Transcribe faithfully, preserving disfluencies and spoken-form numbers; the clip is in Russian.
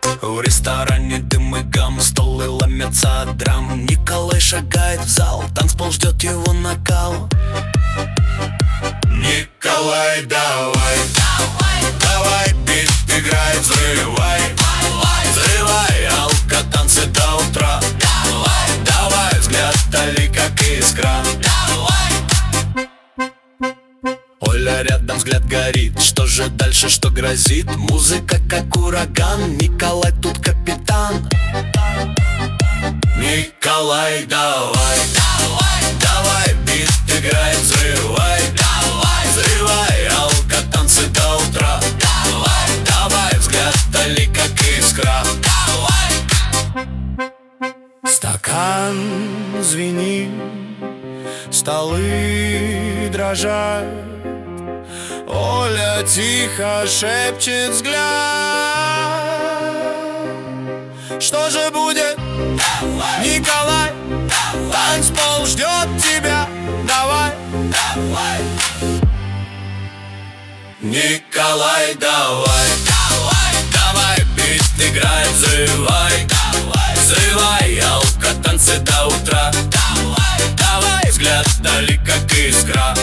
В ресторане дым и гам, столы ломятся от драм. Николай шагает в зал, танцпол ждет его накал. Николай, давай, давай, бит играй, взрывай, взрывай, алкотанцы до утра. Давай, взгляд вдали, как искра. Оля рядом, взгляд горит. Что же дальше, что грозит? Музыка как ураган, Николай тут капитан. Николай, давай, давай, бит играй, взрывай, взрывай, алкотанцы до утра. Давай, взгляд вдали, как искра. Стакан звенит, столы дрожат. Оля тихо шепчет взгляд. Что же будет, Николай? Танцпол ждет тебя. Давай, Николай, давай, давай, бит играй, взрывай, взрывай, алкотанцы до утра. Давай, взгляд вдали, как искра.